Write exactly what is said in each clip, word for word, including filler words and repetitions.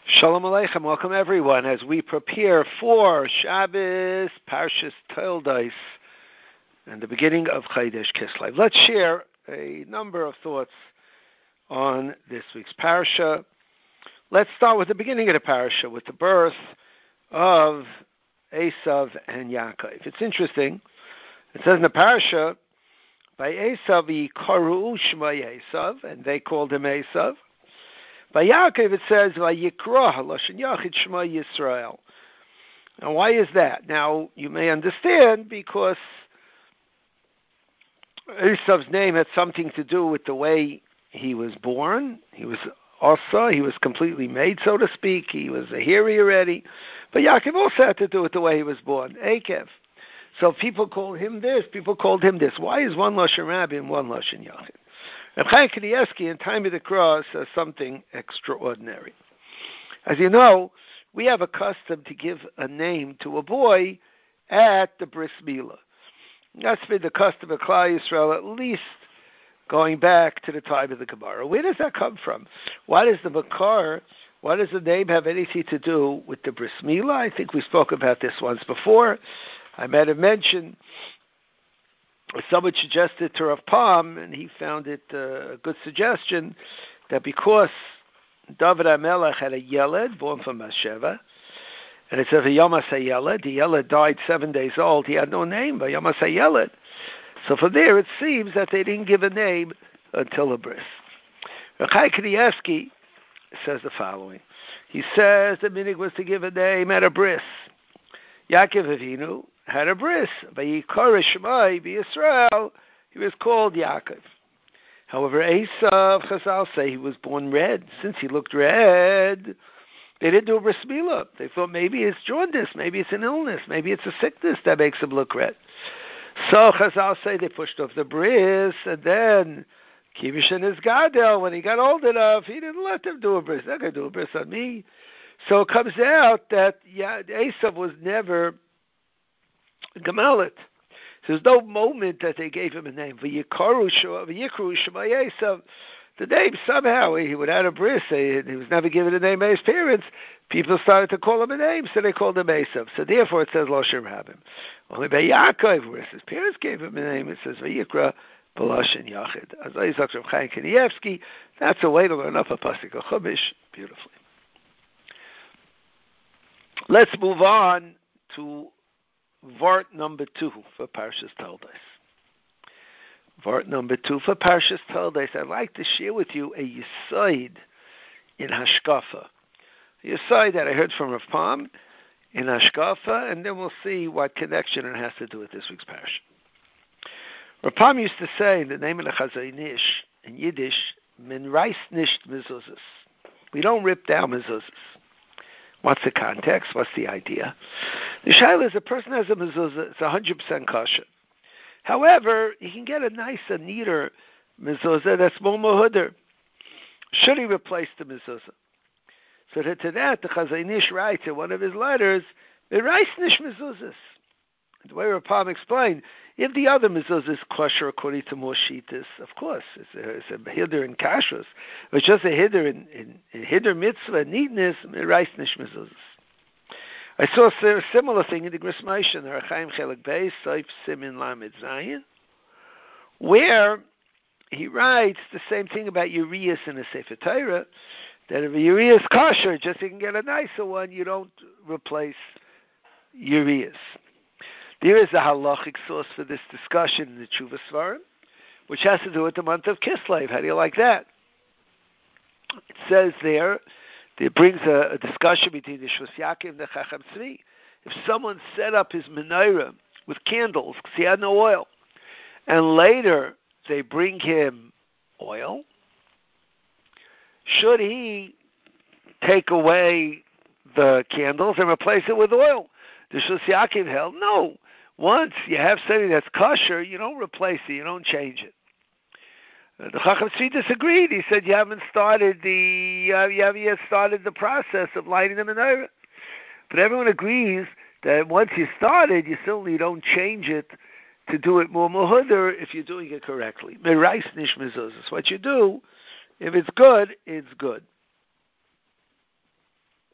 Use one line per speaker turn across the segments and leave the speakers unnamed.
Shalom Aleichem, welcome everyone as we prepare for Shabbos, Parshas Toldos, and the beginning of Chodesh Kislev. Let's share a number of thoughts on this week's Parsha. Let's start with the beginning of the Parsha, with the birth of Esav and Yaakov. It's interesting, it says in the Parsha, by Esav Yikaru Shema Esav, and they called him Esav. By Yaakov it says, Vayikra Lashon Yachid Shema Yisrael. Now why is that? Now you may understand because Esav's name had something to do with the way he was born. He was also, he was completely made, so to speak. He was a hairy already. But Yaakov also had to do with the way he was born, Akev. So people called him this, people called him this. Why is one Lashon Rabbi and one Lashon Yachid? Reb Chaim Kanievsky in Time of the Cross says something extraordinary. As you know, we have a custom to give a name to a boy at the Bris Milah. That's been the custom of Klal Yisrael, at least going back to the time of the Gemara. Where does that come from? Why does the Makar, why does the name have anything to do with the Bris Milah? I think we spoke about this once before. I might have mentioned someone suggested to Rav Palm, and he found it uh, a good suggestion, that because David HaMelech had a Yeled born from Bathsheba, and it says a Yamas HaYeled, the Yeled died seven days old, he had no name, but Yamas HaYeled. So from there it seems that they didn't give a name until a bris. Reb Chaim Kanievsky says the following. He says the minig was to give a name at a bris. Yaakov Avinu had a bris. Vayikra Shema Yisrael, he was called Yaakov. However, Esav, Chazal say he was born red. Since he looked red, they didn't do a bris milah. They thought maybe it's jaundice, maybe it's an illness, maybe it's a sickness that makes him look red. So Chazal say they pushed off the bris, and then Kivish and his Gadol, when he got old enough, he didn't let them do a bris. They're going to do a bris on me. So it comes out that yeah, Esav was never Gemalit. There's no moment that they gave him a name. V'yikru Shema Esav. The name, somehow, he would have a bris, he was never given a name by his parents. People started to call him a name, so they called him Esav. So therefore it says Lashon Rabim. Only by Yaakov, where his parents gave him a name, it says Vayikra B'Lashon Yachid. As I said, Reb Chaim Kanievsky, that's a way to learn up a pasuk of Chumash beautifully. Let's move on to Vart number two for Parshas Toldos. Vart number two for Parshas Toldos. I'd like to share with you a Yisoid in Hashkafa. A Yisoid that I heard from Rav Palm in Hashkafa, and then we'll see what connection it has to do with this week's Parsha. Rav Palm used to say in the name of the Chazon Ish in Yiddish, "Men reiss nicht mezuzahs." We don't rip down mezuzahs. What's the context? What's the idea? The shaila is a person has a mezuzah, it's one hundred percent kosher. However, he can get a nicer, neater mezuzah that's more mehuder. Should he replace the mezuzah? So that to that, the Chazon Ish writes in one of his letters, "V'reiss nicht mezuzahs." The way Rav Palm explained, if the other mezuzah is kosher according to more shittas, of course, it's a, it's a hiddur in kashrus. It's just a hiddur in, in, in hiddur mitzvah, neatness, v'reiss nicht mezuzahs. I saw a similar thing in the Gris Moshe, the Rechaim Chelik Beis, Soif Simin Lamed Zayin, where he writes the same thing about Urias in the Sefer Torah, that if a Urias is kosher, just so you can get a nicer one, you don't replace Urias. There is a halachic source for this discussion in the Tshuva Svarim, which has to do with the month of Kislev. How do you like that? It says there, it brings a, a discussion between the Shvus Yaakov and the Chacham Tzvi. If someone set up his menorah with candles, because he had no oil, and later they bring him oil, should he take away the candles and replace it with oil? The Shvus Yaakov held, no. Once you have something that's kosher, you don't replace it, you don't change it. Uh, the Chacham Tzvi disagreed. He said you haven't started the uh, you haven't yet started the process of lighting the menorah. But everyone agrees that once you started, you certainly don't change it to do it more mehuder if you're doing it correctly. Merais nish mezuzah. What you do, if it's good, it's good.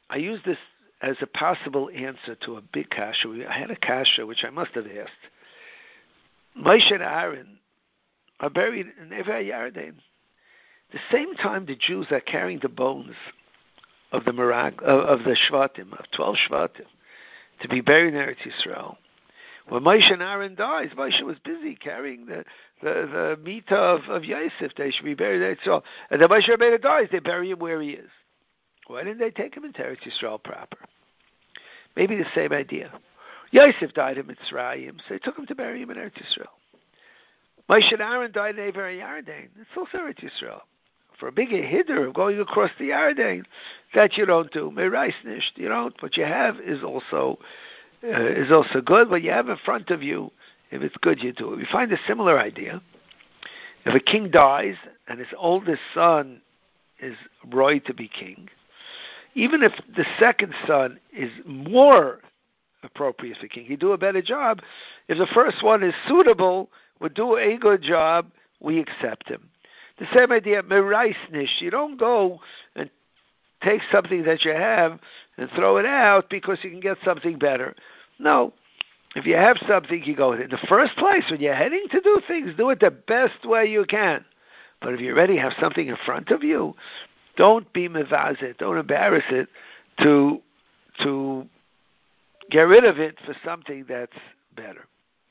I use this as a possible answer to a big kasha. I had a kasha which I must have asked. Moshe and Aaron are buried in Ever Yarden. The same time the Jews are carrying the bones of the Merag, of, of the Shvatim, of twelve Shvatim, to be buried in Eretz Yisrael. When Moshe and Aaron dies, Moshe was busy carrying the the, the mita of, of Yosef. They should be buried in Eretz Yisrael. And then Moshe Rabbeinu dies, they bury him where he is. Why didn't they take him into Eretz Yisrael proper? Maybe the same idea. Yosef died in Mitzrayim, so they took him to bury him in Eretz Yisrael. Moshe and Aaron died in Ever Yarden. It's also Eretz Yisrael. For a bigger hiddur of going across the Yarden, that you don't do. Merais nisht, you don't. What you have is also uh, is also good. What you have in front of you, if it's good, you do it. We find a similar idea. If a king dies and his oldest son is roy to be king, even if the second son is more appropriate for king, he'd do a better job. If the first one is suitable, would do a good job, we accept him. The same idea, meraisnish. You don't go and take something that you have and throw it out because you can get something better. No. If you have something, you go with it. In the first place, when you're heading to do things, do it the best way you can. But if you already have something in front of you, don't be mevazit, don't embarrass it to to get rid of it for something that's better.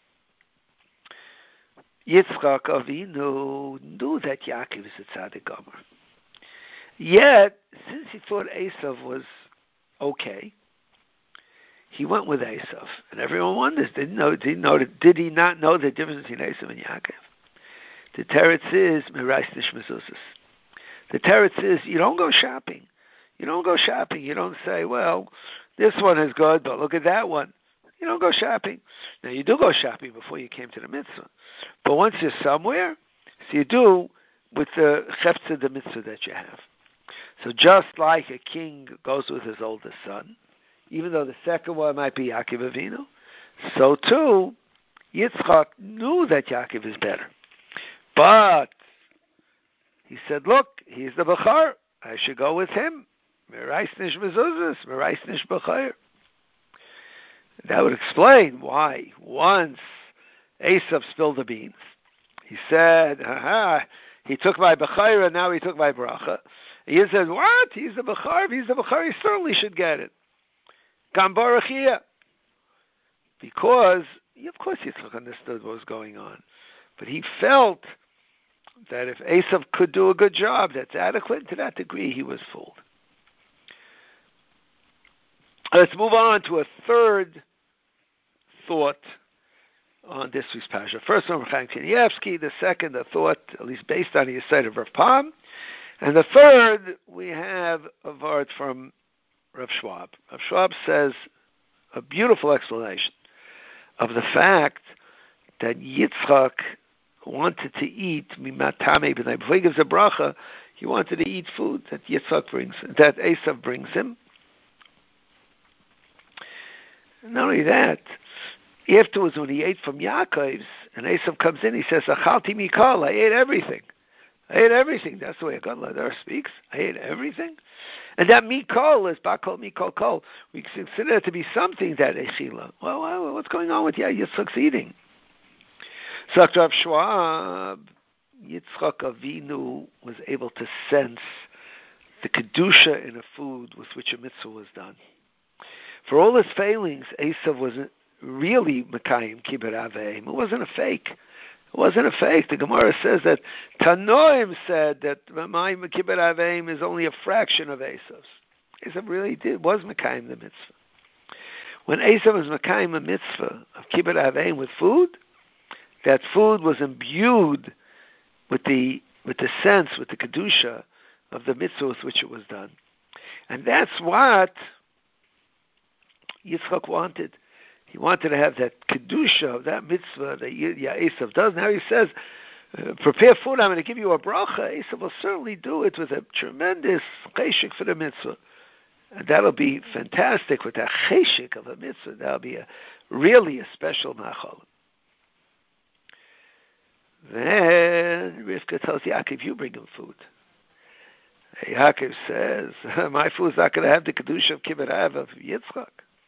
Yitzchak Avinu knew that Yaakov is a tzaddik gomer. Yet, since he thought Esav was okay, he went with Esav. And everyone wonders, didn't know, did, know, did he not know the difference between Esav and Yaakov? The teretz is, Merais Nish Mezuzos. The teretz is, you don't go shopping. You don't go shopping. You don't say, well, this one is good, but look at that one. You don't go shopping. Now, you do go shopping before you came to the mitzvah. But once you're somewhere, so you do with the cheftzah, the mitzvah that you have. So just like a king goes with his oldest son, even though the second one might be Yaakov Avinu, so too, Yitzchak knew that Yaakov is better. But he said, look, he's the Bechar. I should go with him. Merais nish mezuzos, merais nish Bechar. That would explain why once Esav spilled the beans, he said, aha, he took my Bechar and now he took my Bracha. He said, what? He's the Bechar. If he's the Bechar, he certainly should get it. Gam Barachia. Because, of course, Yitzchak understood what was going on. But he felt that if Esav could do a good job, that's adequate. To that degree, he was fooled. Let's move on to a third thought on this week's Pasha. First one, Chaim Kanievsky. The second, a thought, at least based on the side of Rav Pam. And the third, we have a word from Rav Schwab. Rav Schwab says a beautiful explanation of the fact that Yitzchak wanted to eat mimatame b'nai. Before he gives a bracha, he wanted to eat food that Yitzchak brings, that Esav brings him. Not only that, afterwards when he ate from Yaakov's, and Esav comes in, he says, "Achalti mikol, I ate everything. I ate everything." That's the way a God Ladar speaks. I ate everything. And that mikol is bakol mikol kol. We consider it to be something that echila. Well, well, what's going on with Yitzchak's eating? So Rav Schwab, Yitzchak Avinu was able to sense the kedusha in a food with which a mitzvah was done. For all his failings, Esav wasn't really Mekayim Kibbur Aveim. It wasn't a fake. It wasn't a fake. The Gemara says that Tanoim said that my Kibbur Aveim is only a fraction of Esav's. Esav really did, was Mekayim the mitzvah. When Esav was Mekayim the mitzvah of Kibbur Aveim with food, that food was imbued with the with the sense, with the kedusha of the mitzvah with which it was done, and that's what Yitzchak wanted. He wanted to have that kedusha of that mitzvah that Esav does. Now he says, uh, "Prepare food. I'm going to give you a bracha." Esav will certainly do it with a tremendous cheshik for the mitzvah, and that'll be fantastic with that cheshik of a mitzvah. That'll be a really a special machal. Then Rivka tells Yaakov, "You bring him food." Yaakov says, my food's not going to have the Kedusha of Kibbutz Av of Yitzchak.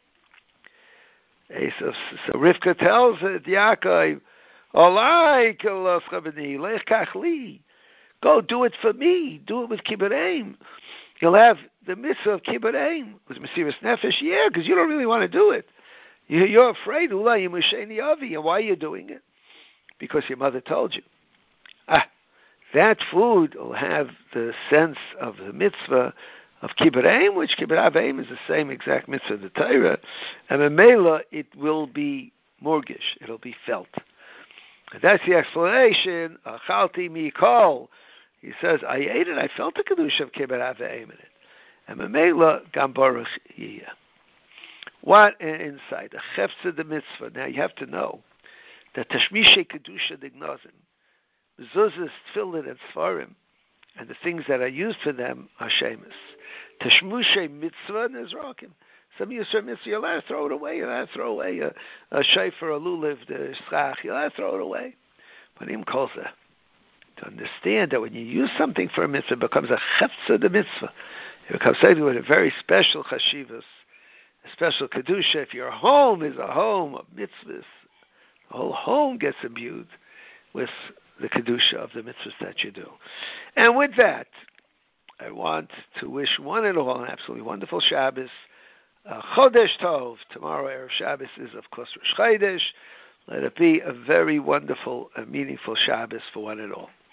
So, so Rivka tells it, Yaakov, Olai koloscha b'ni, lech kach li. Go do it for me. Do it with Kibbutz Aim. You'll have the mitzvah of Kibbutz Aim. With Mesiras Nefesh, yeah, because you don't really want to do it. You're afraid, Ulai Yimusheni Avi, and why are you doing it? Because your mother told you. Ah, that food will have the sense of the mitzvah of Kibbutz Aim, which Kibbutz Av Aim is the same exact mitzvah of the Torah, and Memela, it will be morgish, it'll be felt. And that's the explanation. Achalti mikol. He says, I ate it, I felt the Kedusha of Kibbutz Av Aim in it. And Memela, Gam Baruch Yiyah. What an insight, a chefza de mitzvah. Now you have to know that Tashmishe Kedusha Dignozim, Zuzas, Tefillin, and Sfarim, and the things that are used for them are shemus. Tashmushe Mitzvah Nizrakim. Some use for mitzvah, you'll have to throw it away, you'll have to throw away a, a shayfer, a lulav, the schach, you'll have to throw it away. But Im Kolza, to understand that when you use something for a mitzvah, it becomes a chefza de mitzvah. It becomes something with a very special chashivas, a special kedusha. If your home is a home of mitzvahs, the whole home gets imbued with the kedusha of the mitzvahs that you do. And with that, I want to wish one and all an absolutely wonderful Shabbos. Uh, Chodesh Tov. Tomorrow, Erev Shabbos is, of course, Rosh Chodesh. Let it be a very wonderful and meaningful Shabbos for one and all.